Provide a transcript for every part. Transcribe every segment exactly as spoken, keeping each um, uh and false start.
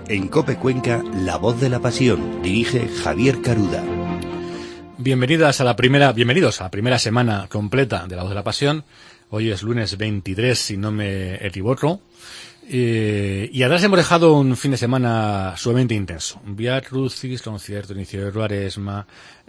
En COPE Cuenca, La Voz de la Pasión, dirige Javier Caruda. Bienvenidas a la primera, bienvenidos a la primera semana completa de La Voz de la Pasión. Hoy es lunes veintitrés, si no me equivoco. Eh, y atrás hemos dejado un fin de semana sumamente intenso. Vía Crucis, concierto, inicio de Cuaresma,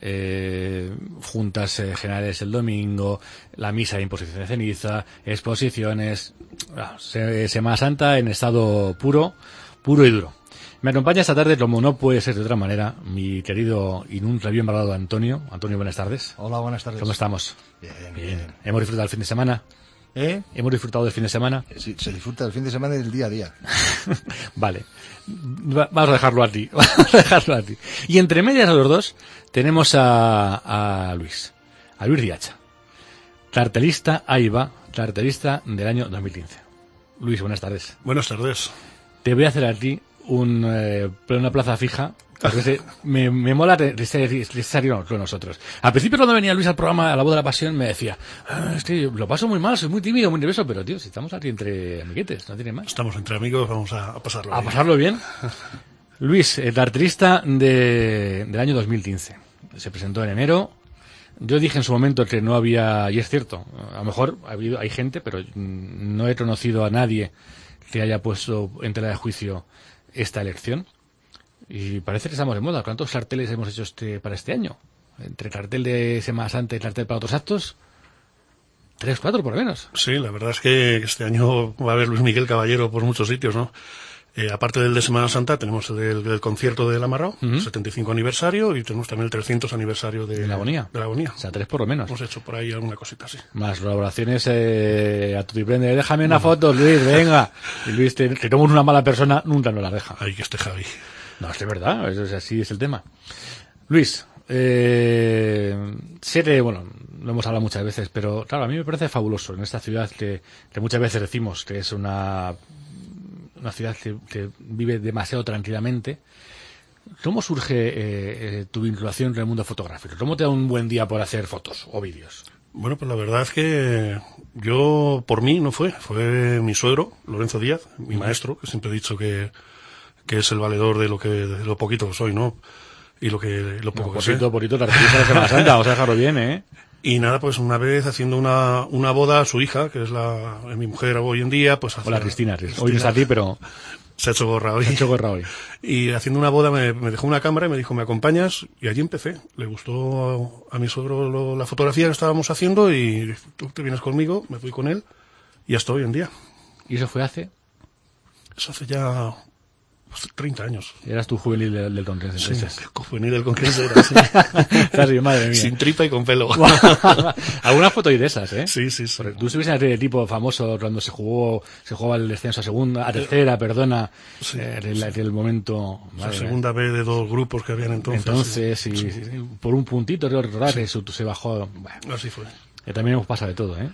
eh, juntas eh, generales el domingo, la misa de imposición de ceniza, exposiciones, ah, se, Semana Santa en estado puro, puro y duro. Me acompaña esta tarde, como no puede ser de otra manera, mi querido y nunca bien valorado Antonio. Antonio, buenas tardes. Hola, buenas tardes. ¿Cómo estamos? Bien, bien. bien. ¿Hemos disfrutado del fin de semana? ¿Eh? ¿Hemos disfrutado del fin de semana? Sí, se disfruta del fin de semana y del día a día. Vale. Va, vamos a dejarlo a ti. Vamos a dejarlo a ti. Y entre medias de los dos tenemos a, a Luis. A Luis Riacha. Cartelista, ahí va, cartelista del año dos mil quince. Luis, buenas tardes. Buenas tardes. Te voy a hacer a ti un, eh, una plaza fija. Porque me, me mola necesario con nosotros. Al principio, cuando venía Luis al programa A la Voz de la Pasión, me decía, ah, es que lo paso muy mal, soy muy tímido, muy nervioso, pero tío, si estamos aquí entre amiguetes, no tiene más. Estamos entre amigos, vamos a, a pasarlo a bien. ¿A pasarlo bien? Luis, el artista de, del año dos mil quince. Se presentó en enero. Yo dije en su momento que no había, y es cierto, a lo mejor ha habido, hay gente, pero no he conocido a nadie que haya puesto en tela de juicio esta elección. Y parece que estamos de moda. ¿Cuántos carteles hemos hecho este para este año? Entre cartel de Semana Santa y cartel para otros actos, tres, cuatro por lo menos. Sí, la verdad es que este año va a haber Luis Miguel Caballero por muchos sitios, ¿no? Eh, aparte del de Semana Santa, tenemos el del, del concierto del Amarrao, uh-huh. setenta y cinco aniversario, y tenemos también el trescientos aniversario de, de la Agonía. De la Agonía. O sea, tres por lo menos. Hemos hecho por ahí alguna cosita así. Más colaboraciones eh, a tu prende. Déjame una foto, Luis, venga. Y Luis, te, que como una mala persona, nunca nos la deja. Ahí que esté Javi. No, es de verdad, eso es así es el tema. Luis, eh, siete, bueno, lo hemos hablado muchas veces, pero claro, a mí me parece fabuloso en esta ciudad que, que muchas veces decimos que es una, una ciudad que, que vive demasiado tranquilamente. ¿Cómo surge eh, eh, tu vinculación con el mundo fotográfico? ¿Cómo te da un buen día por hacer fotos o vídeos? Bueno, pues la verdad es que yo, por mí, no fue, fue mi suegro, Lorenzo Díaz, mi maestro, que siempre he dicho que que es el valedor de lo que de lo poquito que soy, ¿no? Y lo que lo poco no, que poquito, sé. Poquito, te refieres a la Semana Santa, vamos a dejarlo bien, ¿eh? Y nada, pues una vez haciendo una una boda a su hija, que es la es mi mujer hoy en día, pues hola Cristina, Cristina, hoy no está a ti, pero se ha hecho gorra hoy. Se ha hecho gorra hoy. Y haciendo una boda me, me dejó una cámara y me dijo, ¿me acompañas? Y allí empecé. Le gustó a, a mi suegro lo, la fotografía que estábamos haciendo y tú te vienes conmigo, me fui con él y hasta hoy en día. ¿Y eso fue hace? Eso hace ya treinta años. Eras tu juvenil del, del Conquense. Sí, juvenil del Conquense era, sí. Así, madre mía. Sin tripa y con pelo. Alguna foto hay de esas, ¿eh? Sí, sí, sí. Porque tú estuviste en aquel tipo famoso cuando se jugó, se jugaba el descenso a segunda, a tercera, perdona, sí, eh, el, sí. el momento. La segunda B de dos grupos que habían entonces. Entonces, sí. Sí, sí, sí, por un puntito, creo recordar que sí. se bajó. Bueno, así fue. Que también hemos pasado de todo, ¿eh?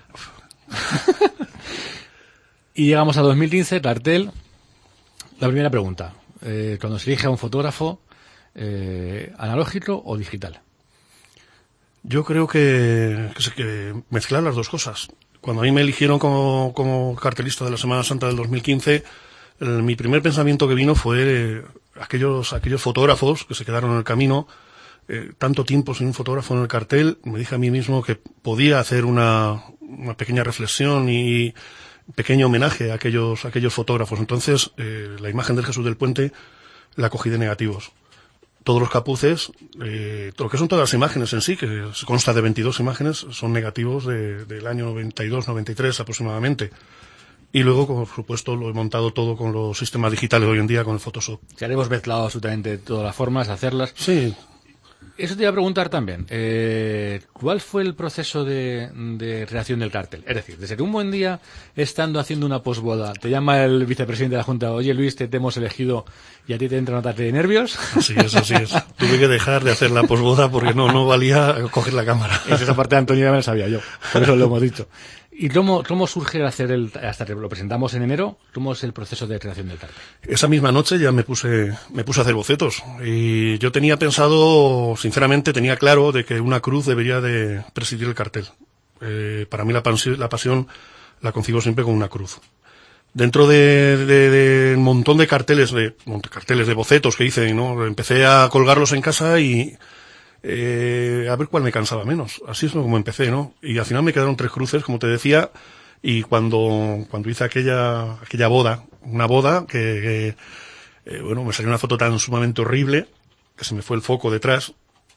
Y llegamos a dos mil quince, cartel. La primera pregunta, eh, cuando se elige a un fotógrafo, eh, ¿analógico o digital? Yo creo que, que, que mezclar las dos cosas. Cuando a mí me eligieron como, como cartelista de la Semana Santa del dos mil quince, el, mi primer pensamiento que vino fue eh, aquellos, aquellos fotógrafos que se quedaron en el camino, eh, tanto tiempo sin un fotógrafo en el cartel. Me dije a mí mismo que podía hacer una, una pequeña reflexión y pequeño homenaje a aquellos, a aquellos fotógrafos. Entonces, eh, la imagen del Jesús del Puente la cogí de negativos. Todos los capuces, eh, lo que son todas las imágenes en sí, que consta de veintidós imágenes, son negativos de, del año noventa y dos, noventa y tres aproximadamente. Y luego, por supuesto, lo he montado todo con los sistemas digitales hoy en día, con el Photoshop. Ya le hemos mezclado absolutamente todas las formas, hacerlas. Sí. Eso te iba a preguntar también. Eh, ¿Cuál fue el proceso de, de creación del cartel? Es decir, desde que un buen día, estando haciendo una posboda, te llama el vicepresidente de la Junta, oye Luis, te, te hemos elegido y a ti te entra un ataque de nervios. Así es, así es. Tuve que dejar de hacer la posboda porque no, no valía coger la cámara. Esa parte de Antonio ya me la sabía yo, por eso lo hemos dicho. ¿Y cómo, cómo surge el hacer el, hasta que lo presentamos en enero, cómo es el proceso de creación del cartel? Esa misma noche ya me puse, me puse a hacer bocetos. Y yo tenía pensado, sinceramente, tenía claro de que una cruz debería de presidir el cartel. Eh, para mí la pasión, la pasión la concibo siempre con una cruz. dentro de, de, de un montón de carteles, de carteles de bocetos que hice, ¿no? Empecé a colgarlos en casa y eh, a ver cuál me cansaba menos. Así es como empecé, ¿no? Y al final me quedaron tres cruces, como te decía, y cuando cuando hice aquella aquella boda, una boda que, que eh, bueno, me salió una foto tan sumamente horrible que se me fue el foco detrás.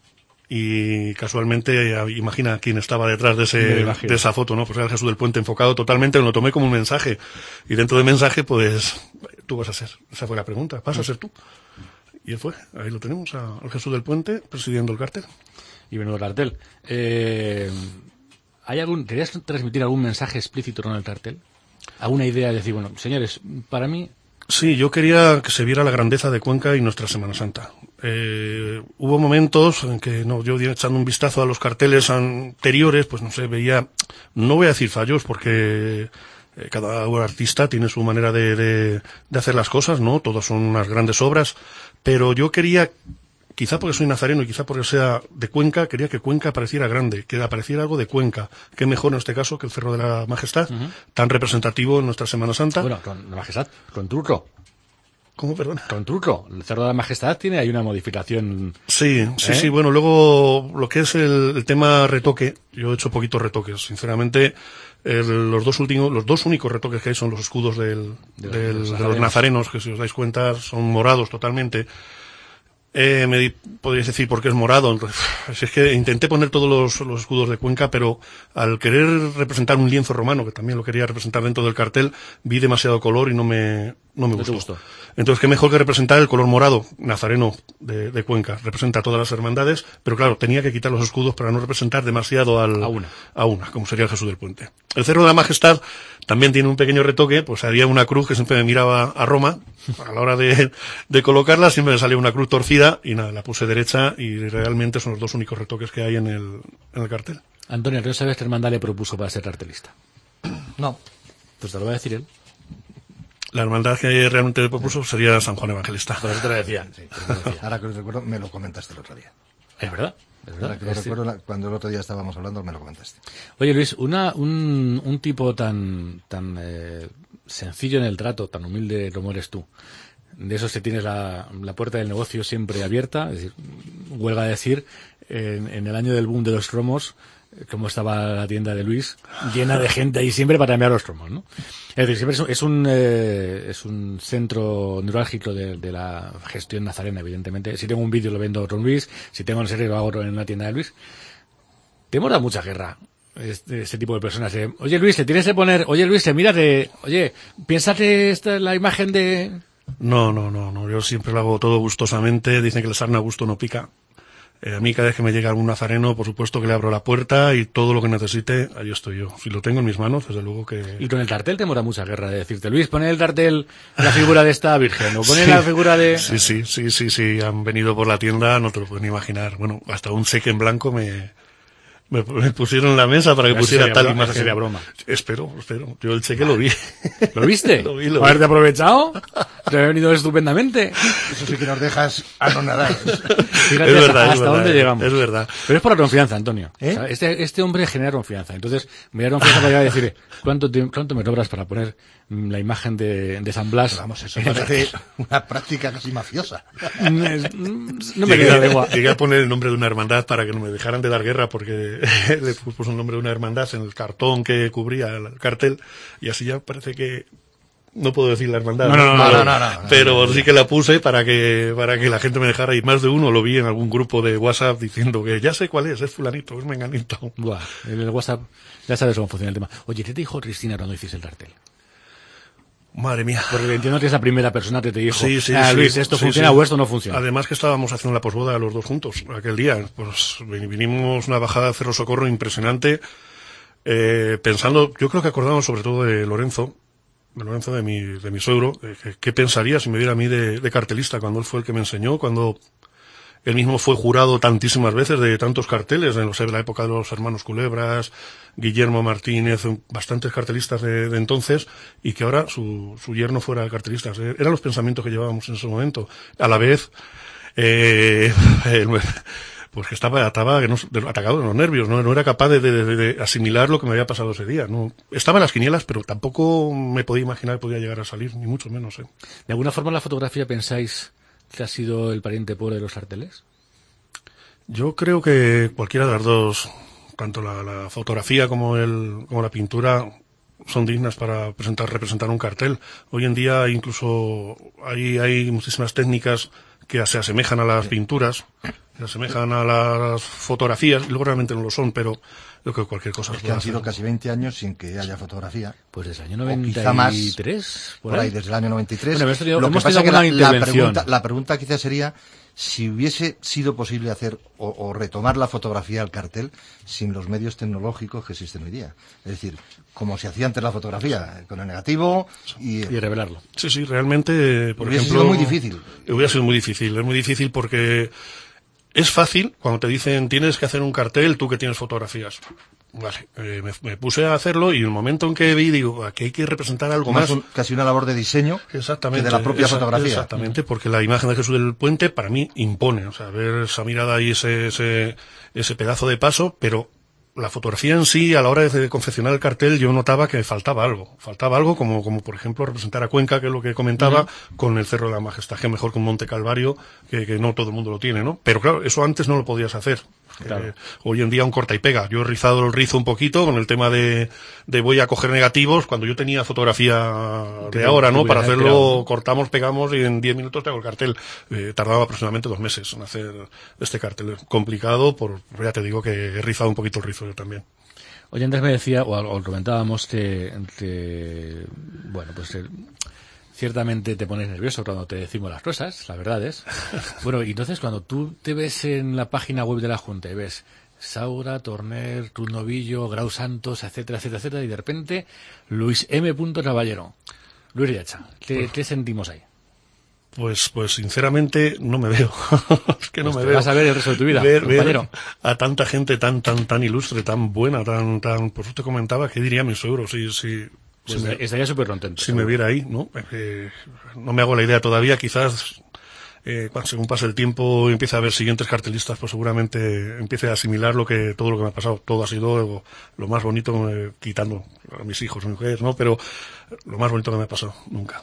Y casualmente, imagina quién estaba detrás de ese, de esa foto, ¿no? Pues era Jesús del Puente enfocado totalmente, lo tomé como un mensaje. Y dentro del mensaje, pues, tú vas a ser. Esa fue la pregunta. ¿Vas a ser tú? Y él fue. Ahí lo tenemos, a, al Jesús del Puente, presidiendo el cartel. Y menudo cartel. Eh, ¿hay algún, ¿Querías transmitir algún mensaje explícito con el cartel? ¿Alguna idea de decir, bueno, señores, para mí... Sí, yo quería que se viera la grandeza de Cuenca y nuestra Semana Santa. Eh, hubo momentos en que, no, yo echando un vistazo a los carteles anteriores, pues no sé, veía, no voy a decir fallos porque eh, cada artista tiene su manera de, de, de hacer las cosas, ¿no? Todos son unas grandes obras, pero yo quería, quizá porque soy nazareno y quizá porque sea de Cuenca, quería que Cuenca pareciera grande, que apareciera algo de Cuenca. Qué mejor en este caso que el Cerro de la Majestad, uh-huh. tan representativo en nuestra Semana Santa. Bueno, con la Majestad, con truco. ¿Cómo, perdón? Con truco. El Cerro de la Majestad tiene ahí una modificación. Sí, sí, ¿eh? sí. Bueno, luego lo que es el, el tema retoque, yo he hecho poquitos retoques. Sinceramente, el, los dos últimos, los dos únicos retoques que hay son los escudos del, de, del, de, los, de los nazarenos, que si os dais cuenta son morados totalmente. Eh, me di, podríais decir por qué es morado. Entonces, es que intenté poner todos los, los escudos de Cuenca, pero al querer representar un lienzo romano, que también lo quería representar dentro del cartel, vi demasiado color y no me, no me gustó. gustó. Entonces, qué mejor que representar el color morado, nazareno de, de Cuenca. Representa a todas las hermandades, pero claro, tenía que quitar los escudos para no representar demasiado al, a una, a una como sería el Jesús del Puente. El Cerro de la Majestad también tiene un pequeño retoque, pues había una cruz que siempre me miraba a Roma, a la hora de, de colocarla siempre me salía una cruz torcida y nada, la puse derecha y realmente son los dos únicos retoques que hay en el, en el cartel. Antonio, ¿tú sabes qué hermandad le propuso para ser cartelista? No. Pues te lo voy a decir él. La hermandad que realmente le propuso sería San Juan Evangelista. Por eso te lo decía. Sí, te lo decía. Ahora que lo recuerdo, me lo comentaste el otro día. Es verdad. Es verdad. Ahora que lo es recuerdo, la, cuando el otro día estábamos hablando, me lo comentaste. Oye, Luis, una, un, un tipo tan, tan eh, sencillo en el trato, tan humilde como eres tú, de esos que tienes la, la puerta del negocio siempre abierta, es decir, huelga a decir, en, en el año del boom de los cromos, como estaba la tienda de Luis, llena de gente ahí siempre para cambiar los cromos, ¿no? Es decir, siempre es un, es un, eh, es un centro neurálgico de, de la gestión nazarena, evidentemente. Si tengo un vídeo lo vendo con Luis, si tengo en serie lo hago en la tienda de Luis. Te da mucha guerra este, este tipo de personas. Eh. Oye Luis, le tienes que poner, oye Luis, mírate, oye, piénsate esta es la imagen de... No, no, no, no, yo siempre lo hago todo gustosamente, dicen que la sarna a gusto no pica. Eh, a mí cada vez que me llega algún nazareno, por supuesto que le abro la puerta y todo lo que necesite, ahí estoy yo. Si lo tengo en mis manos, desde luego que... Y con el cartel te mora mucha guerra de decirte, Luis, pon el cartel la figura de esta virgen, o pon sí, la figura de... Sí, sí, sí, sí, sí, han venido por la tienda, no te lo puedes ni imaginar. Bueno, hasta un cheque en blanco me... Me, me pusieron en la mesa para que eso pusiera tal broma, imagen. Sería broma. Espero, espero. Yo el cheque lo vi. ¿Lo viste? lo vi, lo ¿Haberte aprovechado? Te ha venido estupendamente. Eso sí que nos dejas anonadar. Fíjate es verdad, hasta, es hasta verdad, dónde llegamos. Es verdad. Pero es por la confianza, Antonio. ¿Eh? O sea, este, este hombre genera confianza. Entonces, me da confianza para llegar a decir, ¿cuánto, te, cuánto me cobras para poner la imagen de, de San Blas? Pero vamos, eso parece una práctica casi mafiosa. No me queda lengua. Llegué a poner el nombre de una hermandad para que no me dejaran de dar guerra porque le puso el nombre de una hermandad en el cartón que cubría el cartel y así ya parece que no puedo decir la hermandad. No, no, no, no, pero, no, no, no, pero no, no, no. sí que la puse para que para que la gente me dejara y más de uno lo vi en algún grupo de WhatsApp diciendo que ya sé cuál es, es fulanito, es menganito. Buah, en el WhatsApp ya sabes cómo funciona el tema. Oye, ¿qué te dijo Cristina cuando hiciste el cartel? Madre mía. Porque entiendo que es la primera persona que te dijo, sí, sí, ah, Luis, sí, ¿esto sí, funciona sí. o esto no funciona? Además que estábamos haciendo la posboda los dos juntos aquel día. Pues vinimos una bajada de Cerro Socorro impresionante, eh, pensando, yo creo que acordamos sobre todo de Lorenzo, de Lorenzo de mi, de mi suegro, eh, que, qué pensaría si me viera a mí de, de cartelista cuando él fue el que me enseñó, cuando él mismo fue jurado tantísimas veces de tantos carteles, en los, la época de los hermanos Culebras, Guillermo Martínez, bastantes cartelistas de, de entonces, y que ahora su, su yerno fuera cartelista. Eran los pensamientos que llevábamos en ese momento. A la vez, eh, el, Pues que estaba, estaba que no, de, atacado de los nervios, ¿no? No era capaz de, de, de asimilar lo que me había pasado ese día, ¿no? Estaba en las quinielas, pero tampoco me podía imaginar que podía llegar a salir, ni mucho menos, ¿eh? ¿De alguna forma la fotografía pensáis que ha sido el pariente pobre de los carteles? Yo creo que cualquiera de las dos, tanto la, la fotografía como el, como la pintura, son dignas para presentar, representar un cartel. Hoy en día incluso hay, hay muchísimas técnicas que se asemejan a las pinturas, se asemejan a las fotografías, y luego realmente no lo son, pero yo creo que cualquier cosa... Es que han sido casi veinte años sin que haya fotografía. Pues desde el año noventa y tres, más, por, por ahí. ahí, desde el año noventa y tres. Bueno, hemos tenido, lo que hemos pasa es que la, la, pregunta, la pregunta quizás sería si hubiese sido posible hacer o, o retomar la fotografía al cartel sin los medios tecnológicos que existen hoy día. Es decir, como se hacía antes la fotografía, con el negativo y... Y revelarlo. Sí, sí, realmente, por hubiese ejemplo... sido muy difícil. Hubiera sido muy difícil, es muy difícil porque... Es fácil cuando te dicen tienes que hacer un cartel, tú que tienes fotografías. Vale, eh, me, me puse a hacerlo y en el momento en que vi, digo, aquí hay que representar algo más. más un, casi una labor de diseño exactamente, que de la propia esa, fotografía. Exactamente, porque la imagen de Jesús del Puente para mí impone. O sea, ver esa mirada y ese, ese, ese pedazo de paso, pero la fotografía en sí, a la hora de confeccionar el cartel, yo notaba que faltaba algo. Faltaba algo como, como por ejemplo, representar a Cuenca, que es lo que comentaba, uh-huh. con el Cerro de la Majestad, que mejor que un Monte Calvario, que, que no todo el mundo lo tiene, ¿no? Pero claro, eso antes no lo podías hacer. Claro. Eh, hoy en día un corta y pega. Yo he rizado el rizo un poquito con el tema de, de voy a coger negativos cuando yo tenía fotografía de ahora, ¿no? Para hacerlo, creado. cortamos, pegamos y en diez minutos te hago el cartel. Eh, tardaba aproximadamente dos meses en hacer este cartel. Complicado, por, ya te digo que he rizado un poquito el rizo yo también. Oye, antes me decía, o, o comentábamos que, que bueno, pues el, ciertamente te pones nervioso cuando te decimos las cosas, la verdad es. Bueno, y entonces cuando tú te ves en la página web de la Junta y ves Saura, Torner, Cruz Novillo, Grau Santos, etcétera, etcétera, etcétera, y de repente Luis M. Caballero, Luis Riacha, ¿qué, pues, ¿qué sentimos ahí? Pues, pues sinceramente no me veo. Es que no pues me te veo. Vas a ver el resto de tu vida, ver, compañero. Ver a tanta gente tan, tan, tan ilustre, tan buena, tan, tan, pues te comentaba, ¿qué diría mi suegro si, si, Pues si me, estaría súper contento. Si seguro. me viera ahí, ¿no? Eh, no me hago la idea todavía, quizás, eh, según pase el tiempo y empiece a haber siguientes cartelistas, pues seguramente empiece a asimilar lo que, todo lo que me ha pasado. Todo ha sido lo, lo más bonito, eh, quitando a mis hijos, a mi mujer, ¿no? Pero lo más bonito que me ha pasado, nunca.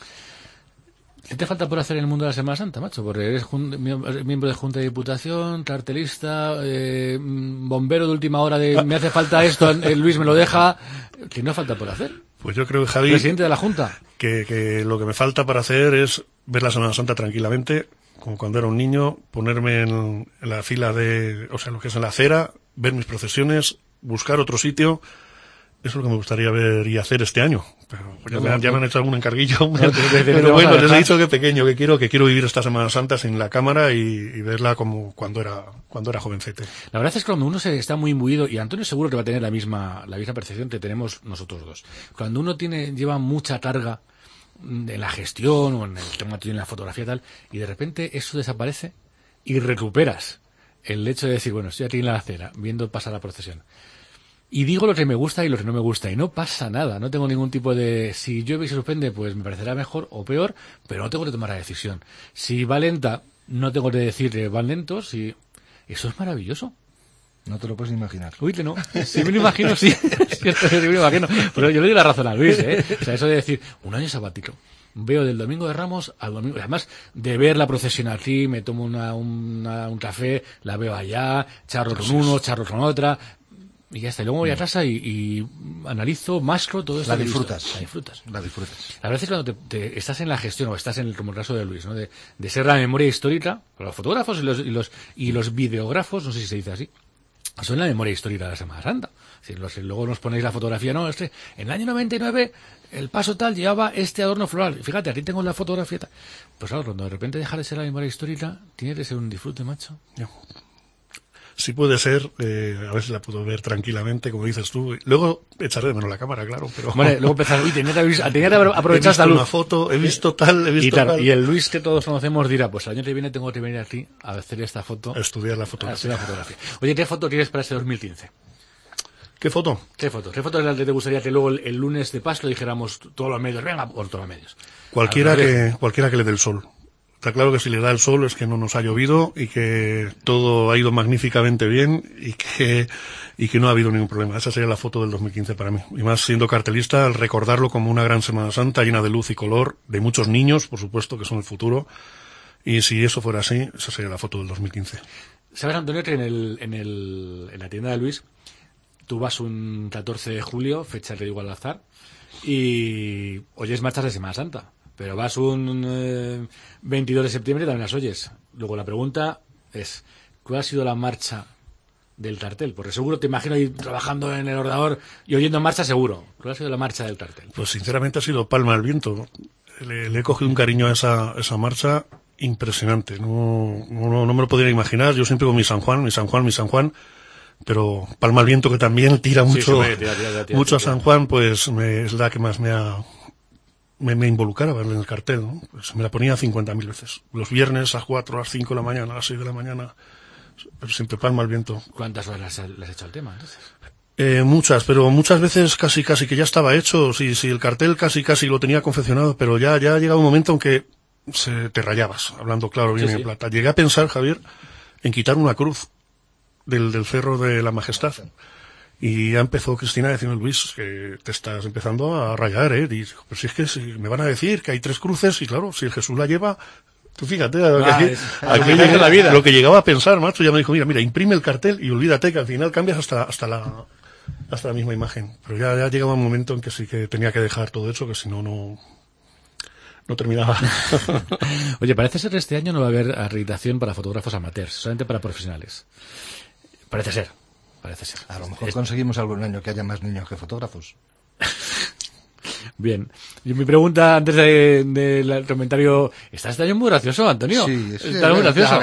¿Qué te falta por hacer en el mundo de la Semana Santa, macho? Porque eres jun- miembro de Junta de Diputación, cartelista, eh, bombero de última hora de me hace falta esto, eh, Luis me lo deja. ¿Qué no falta por hacer? Pues yo creo que Javi... Presidente de la Junta. Que, que lo que me falta para hacer es ver la Semana Santa tranquilamente, como cuando era un niño, ponerme en, en la fila de... O sea, lo que es en la acera, ver mis procesiones, buscar otro sitio... Eso es lo que me gustaría ver y hacer este año. Pero ya, no, me, han, ya me han hecho algún encarguillo. No, te, te, te, pero bueno, les he dicho que pequeño, que quiero, que quiero vivir esta Semana Santa sin la cámara y, y verla como cuando era, cuando era jovencete. La verdad es que cuando uno se está muy imbuido, y Antonio seguro que va a tener la misma, la misma percepción que tenemos nosotros dos. Cuando uno tiene, lleva mucha carga en la gestión o en el tema tuyo en la fotografía y tal, y de repente eso desaparece y recuperas el hecho de decir, bueno, estoy aquí en la acera, viendo pasar la procesión. Y digo lo que me gusta y lo que no me gusta, y no pasa nada, no tengo ningún tipo de... Si llueve y se suspende, pues me parecerá mejor o peor, pero no tengo que tomar la decisión. Si va lenta, no tengo que decir que van lentos, y eso es maravilloso. No te lo puedes ni imaginar. Uy, que no. Si me lo imagino, sí. Cierto, sí me lo imagino. Pero yo le doy la razón a Luis, ¿eh? O sea, eso de decir, un año sabático. Veo del Domingo de Ramos al Domingo... Además, de ver la procesión aquí, me tomo una, una, un café, la veo allá, charlo con uno, charlo con otra... Y ya está, y luego voy a casa y, y analizo, masco todo esto. La disfrutas. La disfrutas. La disfrutas. La verdad es que cuando te, te estás en la gestión, o estás en el, como el caso de Luis, ¿no? De, de ser la memoria histórica, los fotógrafos y los, y los, y los videógrafos, no sé si se dice así, son la memoria histórica de la Semana Santa. Es decir, los, luego nos ponéis la fotografía, no, este, en el año noventa y nueve, el paso tal llevaba este adorno floral. Fíjate, aquí tengo la fotografía tal. Pues claro, cuando de repente deja de ser la memoria histórica, tiene que ser un disfrute, macho. No. Si puede ser, eh, a ver si la puedo ver tranquilamente, como dices tú. Luego echaré de menos la cámara, claro, pero... Bueno, luego empezar, uy, tenía que haber, tenía que haber aprovechado esta luz. He luz. visto una foto, he visto tal, he visto y tal, tal. Y el Luis que todos conocemos dirá, pues el año que viene tengo que venir aquí a hacer esta foto. A estudiar la fotografía. A la fotografía. Oye, ¿qué foto tienes para ese dos mil quince? ¿Qué foto? ¿Qué foto? ¿Qué foto es la que te gustaría que luego el, el lunes de Pascua dijéramos todos los medios, venga, por todos los medios? Cualquiera que, cualquiera que le dé el sol. Está claro que si le da el sol es que no nos ha llovido y que todo ha ido magníficamente bien y que, y que no ha habido ningún problema. Esa sería la foto del dos mil quince para mí. Y más siendo cartelista, al recordarlo como una gran Semana Santa llena de luz y color, de muchos niños, por supuesto, que son el futuro. Y si eso fuera así, esa sería la foto del dos mil quince. ¿Sabes, Antonio, que en, el, en, el, en la tienda de Luis tú vas un catorce de julio, fecha le digo al azar, y oyes marchas de Semana Santa? Pero vas un eh, veintidós de septiembre y también las oyes. Luego la pregunta es, ¿cuál ha sido la marcha del cartel? Porque seguro te imagino ahí trabajando en el ordenador y oyendo marcha seguro. ¿Cuál ha sido la marcha del cartel? Pues sinceramente ha sido Palma al Viento. Le, le he cogido un cariño a esa, esa marcha impresionante. No, no, no me lo podría imaginar. Yo siempre con mi San Juan, mi San Juan, mi San Juan. Pero Palma al Viento, que también tira mucho, sí, tira, tira, tira, tira, mucho tira, tira. a San Juan, pues me, es la que más me ha... Me, me involucraba verle en el cartel, ¿no? Pues me la ponía cincuenta mil veces. Los viernes a las cuatro, a las cinco de la mañana, a las seis de la mañana, pero siempre Palma al Viento. ¿Cuántas horas le has hecho al tema, entonces? Eh, muchas, pero muchas veces casi casi que ya estaba hecho, si, si el cartel casi casi lo tenía confeccionado, pero ya, ya ha llegado un momento en que se te rayabas, hablando claro, bien sí, en sí. plata. Llegué a pensar, Javier, en quitar una cruz del, del Cerro de la Majestad. Y ya empezó Cristina a decirme, Luis, que te estás empezando a rayar, ¿eh? Y digo, pero si es que si me van a decir que hay tres cruces, y claro, si el Jesús la lleva, tú fíjate, ah, aquí, es, aquí es la vida. Lo que llegaba a pensar, macho, ya me dijo, mira, mira, imprime el cartel y olvídate que al final cambias hasta, hasta la, hasta la misma imagen. Pero ya, ya llegaba un momento en que sí que tenía que dejar todo eso, que si no, no, no terminaba. Oye, parece ser que este año no va a haber acreditación para fotógrafos amateurs, solamente para profesionales. Parece ser. Parece ser. A lo mejor es... conseguimos algún año que haya más niños que fotógrafos. Bien. Y mi pregunta antes del de, de comentario... ¿Estás este año muy gracioso, Antonio? Sí, sí. Está muy gracioso.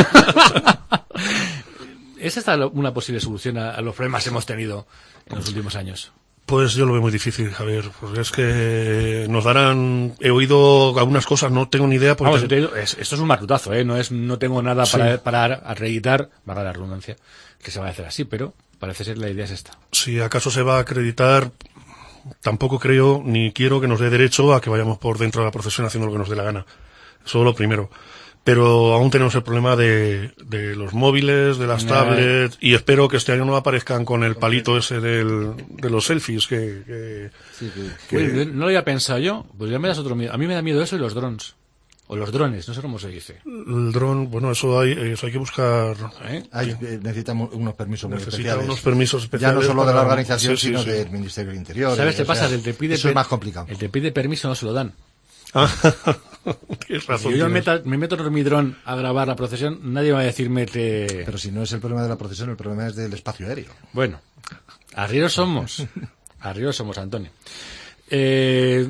¿Es esta una posible solución a, a los problemas que hemos tenido en los últimos años? Pues yo lo veo muy difícil, Javier, porque es que nos darán... He oído algunas cosas, no tengo ni idea... Porque Vamos, te... te... es, esto es un marrutazo, ¿eh? No, es, no tengo nada sí. para, para acreditar, valga la redundancia, que se va a hacer así, pero parece ser la idea es esta. Si acaso se va a acreditar, tampoco creo ni quiero que nos dé derecho a que vayamos por dentro de la profesión haciendo lo que nos dé la gana. Eso es lo primero. Pero aún tenemos el problema de, de los móviles, de las no. tablets, y espero que este año no aparezcan con el palito ese del, de los selfies que... que, sí, que, que... Uy, no lo había pensado yo, pues ya me das otro miedo. A mí me da miedo eso y los drones. O los drones, no sé cómo se dice. El dron, bueno, eso hay, eso hay que buscar. ¿Eh? Hay, necesitamos unos permisos muy Necesita especiales. unos permisos especiales. Ya no solo para... de la organización, sí, sino sí, del sí. Ministerio del Interior. ¿Sabes qué o pasa? sea, El te pide eso es más complicado. El te pide permiso, no se lo dan. Ah, tienes razón. Si yo me meto, me meto en mi dron a grabar la procesión, nadie va a decirme que... Pero si no es el problema de la procesión, el problema es del espacio aéreo. Bueno, arrieros somos. Arrieros somos, Antonio. Eh,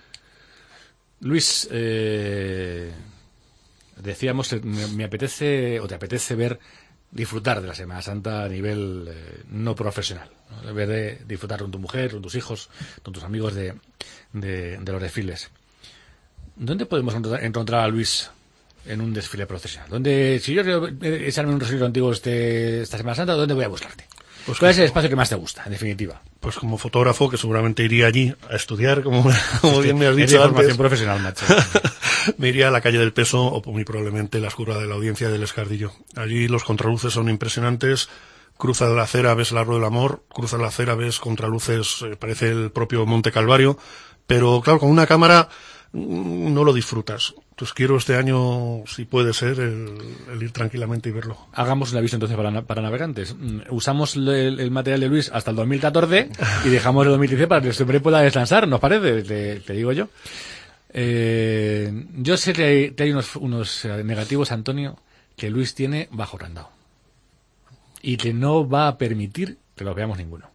Luis, eh, decíamos, me, me apetece, o te apetece ver, disfrutar de la Semana Santa a nivel eh, no profesional, ¿no? Ver de disfrutar con tu mujer, con tus hijos, con tus amigos de, de, de los desfiles. ¿Dónde podemos encontrar a Luis en un desfile profesional? ¿Dónde, si yo quiero echarme un desfile contigo este, esta Semana Santa, ¿dónde voy a buscarte? Pues ¿cuál es el espacio que más te gusta, en definitiva? Pues como fotógrafo, que seguramente iría allí a estudiar, como, como bien me has dicho antes. Formación profesional, macho. Me iría a la calle del Peso o muy probablemente la Escura de la Audiencia del Escardillo. Allí los contraluces son impresionantes. Cruzas la acera, ves el Árbol del Amor. Cruzas la acera, ves contraluces, eh, parece el propio Monte Calvario. Pero claro, con una cámara no lo disfrutas. Entonces quiero este año, si puede ser, el, el ir tranquilamente y verlo. Hagamos un aviso entonces para, para navegantes. Usamos el, el material de Luis hasta el dos mil catorce y dejamos el dos mil quince para que el hombre pueda descansar, ¿nos parece? Te, te digo yo. Eh, yo sé que hay, que hay unos, unos negativos, Antonio, que Luis tiene bajo candado. Y que no va a permitir que los veamos ninguno.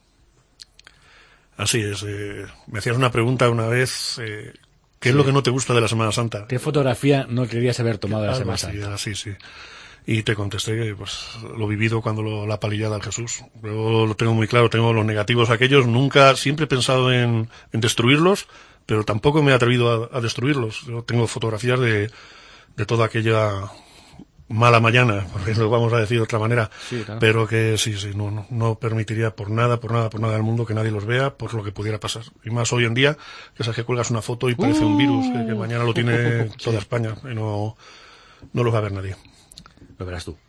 Así es. Eh, me hacías una pregunta una vez... Eh, ¿Qué sí. es lo que no te gusta de la Semana Santa? ¿Qué fotografía no querías haber tomado de la Algo Semana así, Santa? Sí, sí. Y te contesté que pues lo vivido cuando lo, la palillada al Jesús. Yo lo tengo muy claro, tengo los negativos aquellos. Nunca, siempre he pensado en, en destruirlos, pero tampoco me he atrevido a, a destruirlos. Yo tengo fotografías de, de toda aquella mala mañana, porque lo vamos a decir de otra manera, Sí, claro. pero que sí, sí, no, no, no permitiría por nada, por nada, por nada del mundo que nadie los vea por lo que pudiera pasar. Y más hoy en día, que sabes que cuelgas una foto y parece un virus, que, que mañana lo tiene toda España y no, no lo va a ver nadie. Lo verás tú.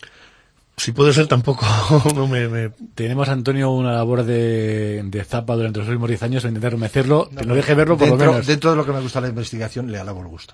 Si puede ser, tampoco no me... me... Tenemos, Antonio, una labor de, de zapa durante los últimos diez años, de intentar mecerlo, que no deje verlo por dentro, lo menos. Dentro de lo que me gusta la investigación, le alabo el gusto.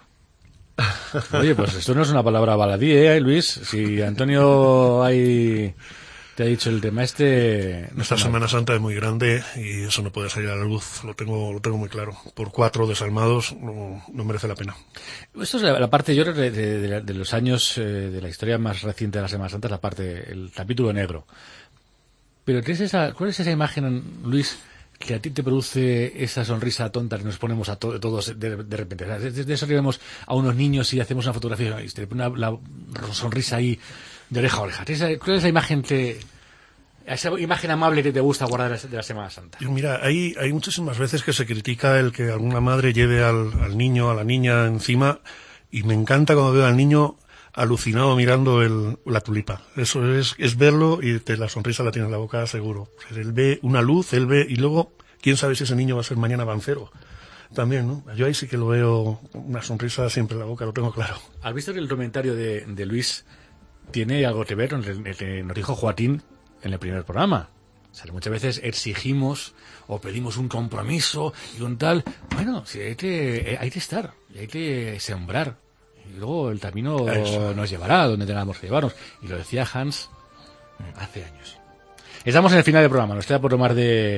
Oye, pues esto no es una palabra baladí, ¿eh, Luis? Si Antonio ahí te ha dicho el tema este... No Esta está Semana mal. Santa es muy grande y eso no puede salir a la luz, lo tengo lo tengo muy claro. Por cuatro desalmados no, no merece la pena. Esto es la, la parte, yo creo, de, de, de, de los años, eh, de la historia más reciente de la Semana Santa, es la parte, el capítulo negro. Pero ¿tienes esa, ¿cuál es esa imagen, Luis, que a ti te produce esa sonrisa tonta que nos ponemos a to todos de, de repente? O sea, de, de eso que vemos a unos niños y hacemos una fotografía y te pone una, la sonrisa ahí de oreja a oreja. ¿Tienes esa, ¿Cuál es esa imagen que, esa imagen amable que te gusta guardar de la, de la Semana Santa? Y mira, hay, hay muchísimas veces que se critica el que alguna madre lleve al, al niño, a la niña encima, y me encanta cuando veo al niño alucinado mirando el, la tulipa. Eso es, es verlo y te, la sonrisa la tiene en la boca seguro. Él ve una luz, él ve, y luego, quién sabe si ese niño va a ser mañana bancero. También, ¿no? Yo ahí sí que lo veo, una sonrisa siempre en la boca, lo tengo claro. ¿Has visto que el comentario de, de Luis tiene algo que ver con el, el que nos dijo Joaquín en el primer programa? O sea, muchas veces exigimos o pedimos un compromiso y un tal. Bueno, si hay que, hay que estar, y hay que sembrar. Y luego el camino Eso. nos llevará a donde tengamos que llevarnos. Y lo decía Hans hace años. Estamos en el final del programa, nos queda por lo más de,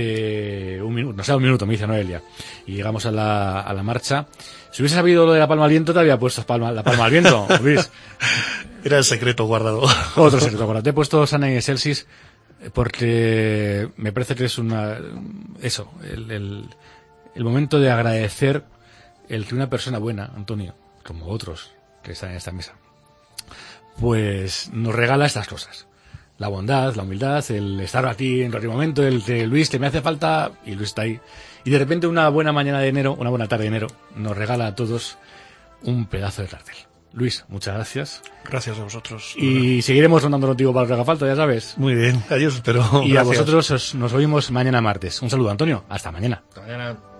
de un minuto, no sea un minuto, me dice Noelia. Y llegamos a la, a la marcha. Si hubiese sabido lo de la palma al viento, te había puesto palma, la palma al viento, Luis. Era el secreto guardado. Otro secreto, ahora te he puesto Sana y Excelsis porque me parece que es una, eso, el, el, el momento de agradecer el que una persona buena, Antonio, como otros que están en esta mesa, pues nos regala estas cosas. La bondad, la humildad, el estar aquí en cualquier momento, el que Luis, que me hace falta, y Luis está ahí. Y de repente una buena mañana de enero, una buena tarde de enero, nos regala a todos un pedazo de cartel. Luis, muchas gracias. Gracias a vosotros. Y seguiremos rondando contigo para lo que haga falta, ya sabes. Muy bien, adiós, pero Y gracias. a vosotros os, nos oímos mañana martes. Un saludo, Antonio. Hasta mañana. Mañana.